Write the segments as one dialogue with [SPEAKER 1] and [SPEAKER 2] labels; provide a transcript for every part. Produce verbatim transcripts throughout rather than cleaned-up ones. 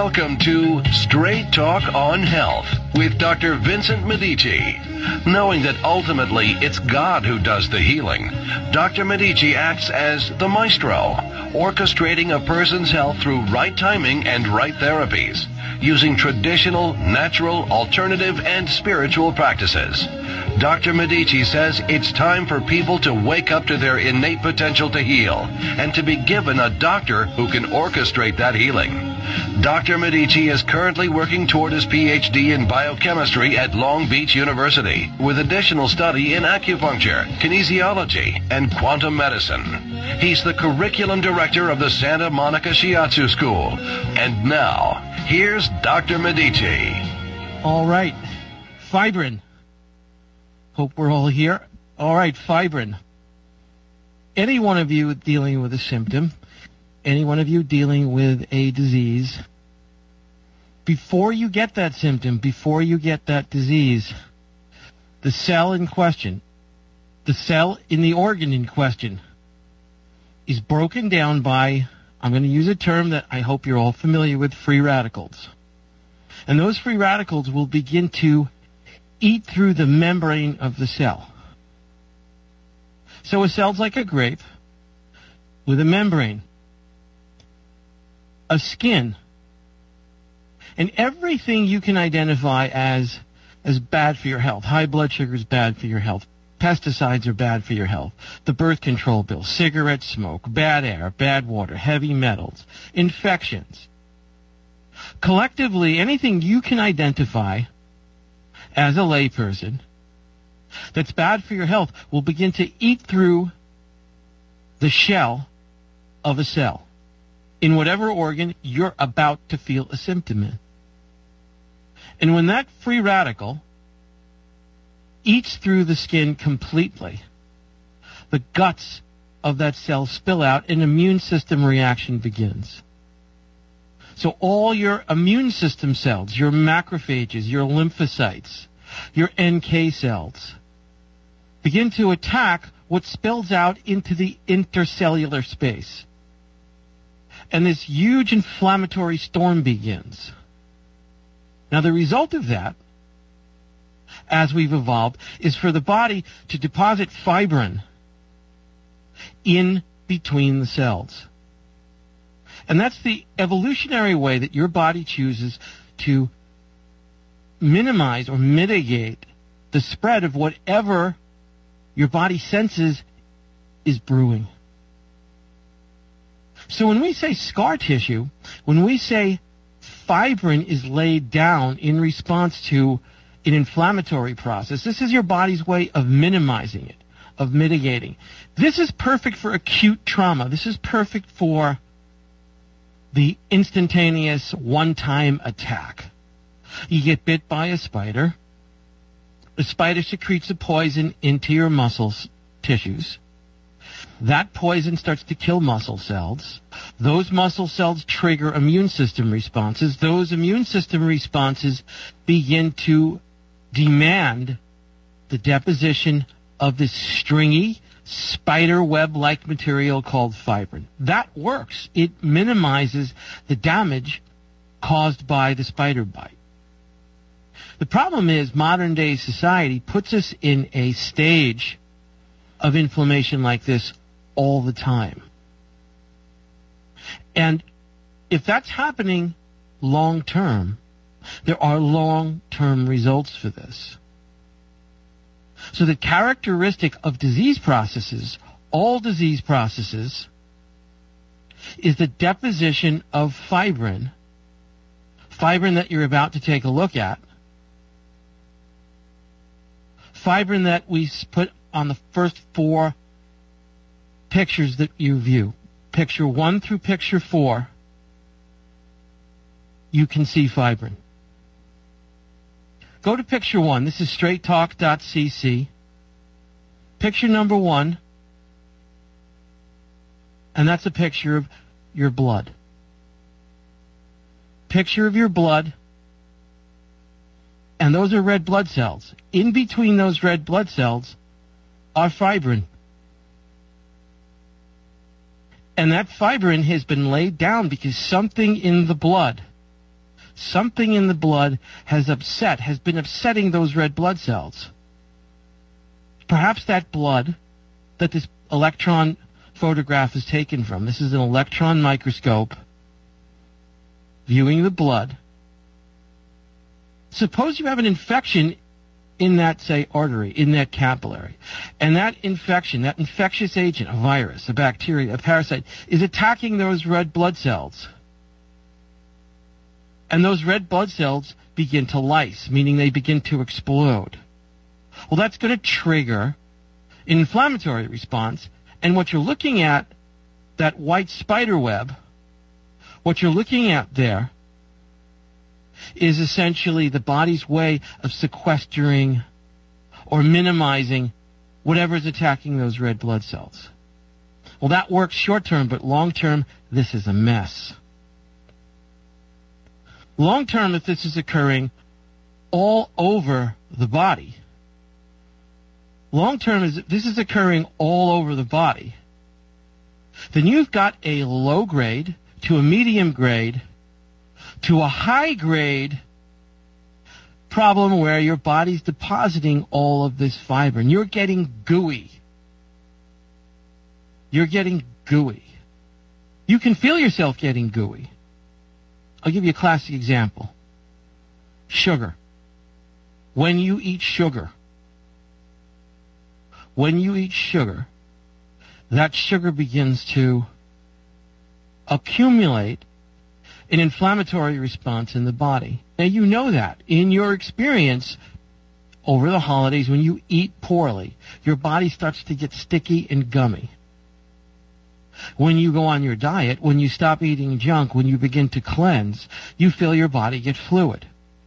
[SPEAKER 1] Welcome to Straight Talk on Health with Doctor Vincent Medici. Knowing that ultimately it's God who does the healing, Doctor Medici acts as the maestro, orchestrating a person's health through right timing and right therapies, using traditional, natural, alternative, and spiritual practices. Doctor Medici says it's time for people to wake up to their innate potential to heal and to be given a doctor who can orchestrate that healing. Doctor Medici is currently working toward his P H D in biochemistry at Long Beach University with additional study in acupuncture, kinesiology, and quantum medicine. He's the curriculum director of the Santa Monica Shiatsu School. And now, here's Doctor Medici.
[SPEAKER 2] All right. Fibrin. Hope we're all here. All right, fibrin. Any one of you dealing with a symptom, any one of you dealing with a disease, before you get that symptom, before you get that disease, the cell in question, the cell in the organ in question, is broken down by, I'm going to use a term that I hope you're all familiar with, free radicals. And those free radicals will begin to eat through the membrane of the cell. So a cell's like a grape with a membrane, a skin, and everything you can identify as as bad for your health. High blood sugar is bad for your health. Pesticides are bad for your health. The birth control pill, cigarette smoke, bad air, bad water, heavy metals, infections. Collectively, anything you can identify as a layperson that's bad for your health will begin to eat through the shell of a cell in whatever organ you're about to feel a symptom in. And when that free radical eats through the skin completely, the guts of that cell spill out, an immune system reaction begins. So all your immune system cells, your macrophages, your lymphocytes, your N K cells, begin to attack what spills out into the intercellular space. And this huge inflammatory storm begins. Now, the result of that, as we've evolved, is for the body to deposit fibrin in between the cells. And that's the evolutionary way that your body chooses to minimize or mitigate the spread of whatever your body senses is brewing. So when we say scar tissue, when we say fibrin is laid down in response to an inflammatory process, this is your body's way of minimizing it, of mitigating. This is perfect for acute trauma. This is perfect for the instantaneous one-time attack. You get bit by a spider. The spider secretes a poison into your muscle tissues. That poison starts to kill muscle cells. Those muscle cells trigger immune system responses. Those immune system responses begin to demand the deposition of this stringy, spider web-like material called fibrin. That works. It minimizes the damage caused by the spider bite. The problem is modern-day society puts us in a stage of inflammation like this all the time. And if that's happening long-term, there are long-term results for this. So the characteristic of disease processes, all disease processes, is the deposition of fibrin, fibrin that you're about to take a look at, fibrin that we put on the first four pictures that you view. Picture one through picture four, you can see fibrin. Go to picture one. This is straight talk dot c c. Picture number one, and that's a picture of your blood. Picture of your blood, and those are red blood cells. In between those red blood cells are fibrin. And that fibrin has been laid down because something in the blood something in the blood has upset, has been upsetting those red blood cells. Perhaps that blood that this electron photograph is taken from, this is an electron microscope viewing the blood. Suppose you have an infection in that, say, artery, in that capillary, and that infection, that infectious agent, a virus, a bacteria, a parasite, is attacking those red blood cells. And those red blood cells begin to lyse, meaning they begin to explode. Well, that's going to trigger an inflammatory response, and what you're looking at, that white spider web, what you're looking at there is essentially the body's way of sequestering or minimizing whatever is attacking those red blood cells. Well, that works short term, but long term, this is a mess. Long term, if this is occurring all over the body, long term, is if this is occurring all over the body, then you've got a low grade to a medium grade to a high grade problem where your body's depositing all of this fiber and you're getting gooey. You're getting gooey. You can feel yourself getting gooey. I'll give you a classic example. Sugar. When you eat sugar, when you eat sugar, that sugar begins to accumulate an inflammatory response in the body. Now, you know that. In your experience, over the holidays, when you eat poorly, your body starts to get sticky and gummy. When you go on your diet, when you stop eating junk, when you begin to cleanse, you feel your body get fluid.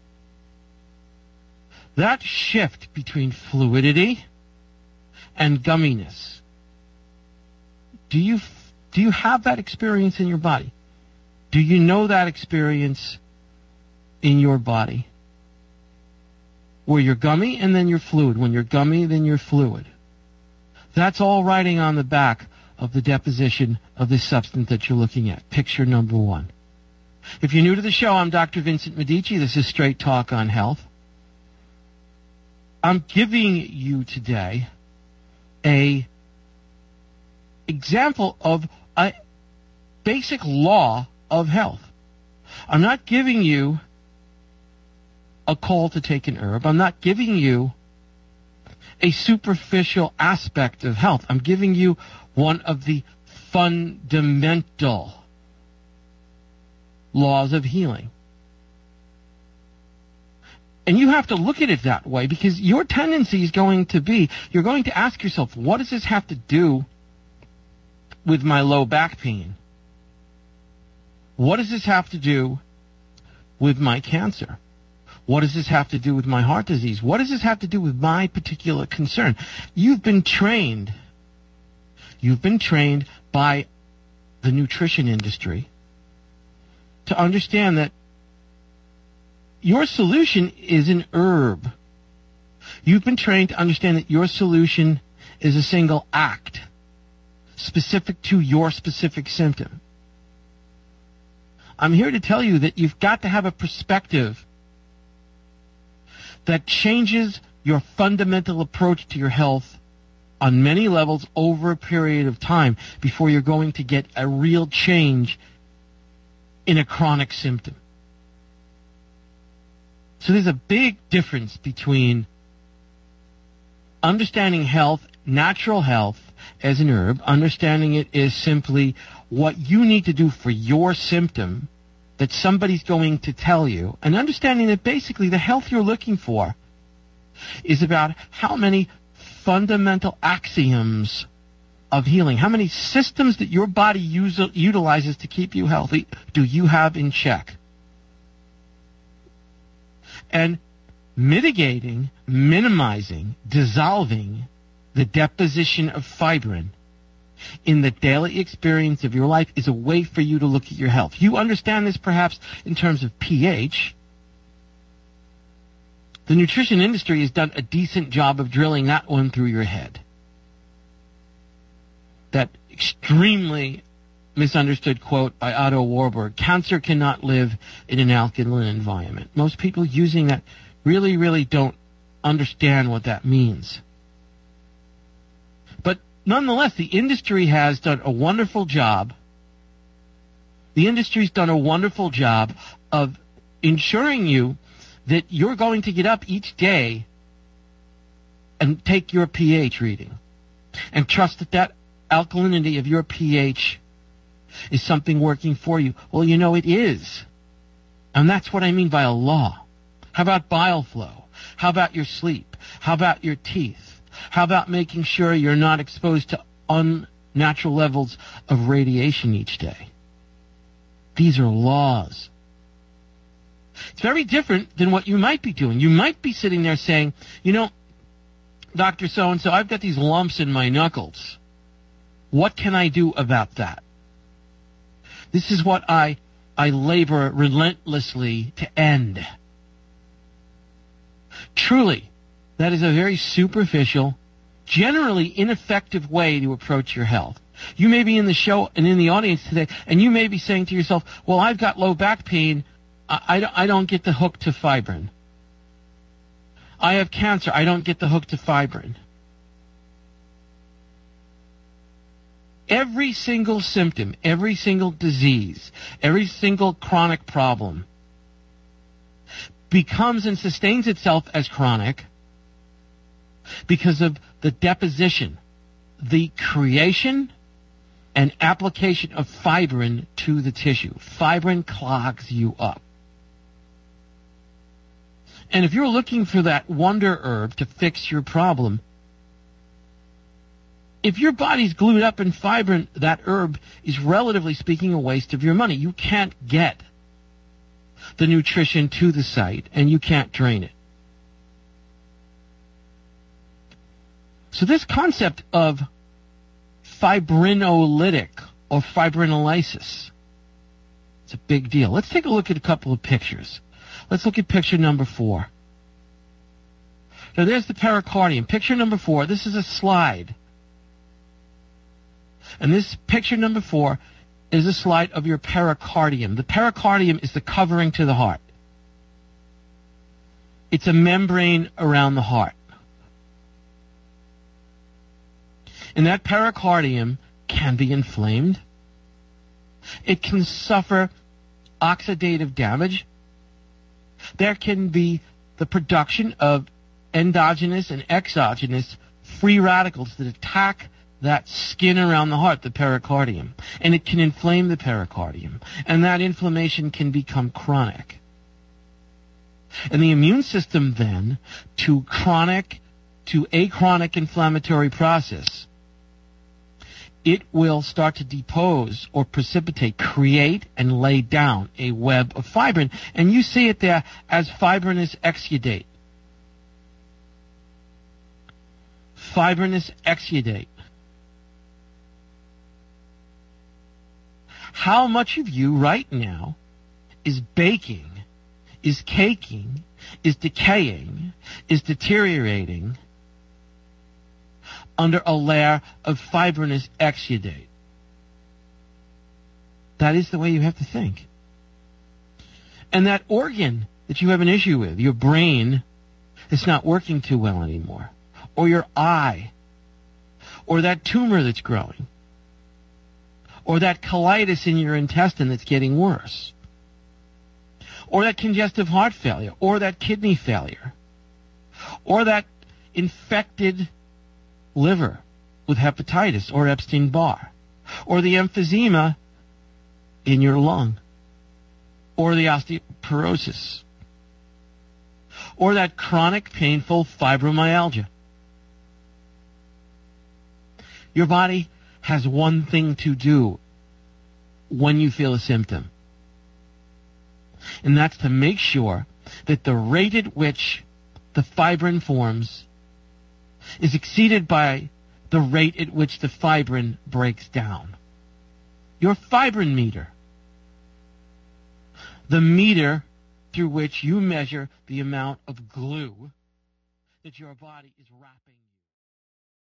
[SPEAKER 2] That shift between fluidity and gumminess, do you, do you have that experience in your body? Do you know that experience in your body? Where you're gummy and then you're fluid. When you're gummy, then you're fluid. That's all writing on the back of the deposition of this substance that you're looking at. Picture number one. If you're new to the show, I'm Doctor Vincent Medici. This is Straight Talk on Health. I'm giving you today a example of a basic law of health. I'm not giving you a call to take an herb. I'm not giving you a superficial aspect of health. I'm giving you one of the fundamental laws of healing. And you have to look at it that way because your tendency is going to be, you're going to ask yourself, what does this have to do with my low back pain? What does this have to do with my cancer? What does this have to do with my heart disease? What does this have to do with my particular concern? You've been trained, you've been trained by the nutrition industry to understand that your solution is an herb. You've been trained to understand that your solution is a single act specific to your specific symptom. I'm here to tell you that you've got to have a perspective that changes your fundamental approach to your health on many levels over a period of time before you're going to get a real change in a chronic symptom. So there's a big difference between understanding health, natural health, as an herb, understanding it is simply what you need to do for your symptom that somebody's going to tell you, and understanding that basically the health you're looking for is about how many fundamental axioms of healing, how many systems that your body use, utilizes to keep you healthy do you have in check. And mitigating, minimizing, dissolving the deposition of fibrin in the daily experience of your life is a way for you to look at your health. You understand this perhaps in terms of pH. The nutrition industry has done a decent job of drilling that one through your head. That extremely misunderstood quote by Otto Warburg: cancer cannot live in an alkaline environment. Most people using that really, really don't understand what that means. But nonetheless, the industry has done a wonderful job. The industry's done a wonderful job of ensuring you that you're going to get up each day and take your pH reading and trust that that alkalinity of your pH is something working for you. Well, you know it is. And that's what I mean by a law. How about bile flow? How about your sleep? How about your teeth? How about making sure you're not exposed to unnatural levels of radiation each day? These are laws. It's very different than what you might be doing. You might be sitting there saying, you know, Doctor So-and-so, I've got these lumps in my knuckles. What can I do about that? This is what I, I labor relentlessly to end. Truly, that is a very superficial, generally ineffective way to approach your health. You may be in the show and in the audience today, and you may be saying to yourself, well, I've got low back pain. I, I, I don't get the hook to fibrin. I have cancer. I don't get the hook to fibrin. Every single symptom, every single disease, every single chronic problem becomes and sustains itself as chronic because of the deposition, the creation and application of fibrin to the tissue. Fibrin clogs you up. And if you're looking for that wonder herb to fix your problem, if your body's glued up in fibrin, that herb is, relatively speaking, a waste of your money. You can't get the nutrition to the site, and you can't drain it. So this concept of fibrinolytic or fibrinolysis, it's a big deal. Let's take a look at a couple of pictures. Let's look at picture number four. Now there's the pericardium. Picture number four, this is a slide. And this picture number four is a slide of your pericardium. The pericardium is the covering to the heart. It's a membrane around the heart. And that pericardium can be inflamed. It can suffer oxidative damage. There can be the production of endogenous and exogenous free radicals that attack that skin around the heart, the pericardium. And it can inflame the pericardium. And that inflammation can become chronic. And the immune system then, to chronic, to achronic inflammatory process, it will start to depose or precipitate, create and lay down a web of fibrin. And you see it there as fibrinous exudate. Fibrinous exudate. How much of you right now is baking, is caking, is decaying, is deteriorating under a layer of fibrinous exudate? That is the way you have to think. And that organ that you have an issue with, your brain, is not working too well anymore. Or your eye. Or that tumor that's growing. Or that colitis in your intestine that's getting worse. Or that congestive heart failure. Or that kidney failure. Or that infected liver with hepatitis or Epstein-Barr. Or the emphysema in your lung. Or the osteoporosis. Or that chronic, painful fibromyalgia. Your body has one thing to do when you feel a symptom. And that's to make sure that the rate at which the fibrin forms is exceeded by the rate at which the fibrin breaks down. Your fibrin meter. The meter through which you measure the amount of glue that your body is wrapping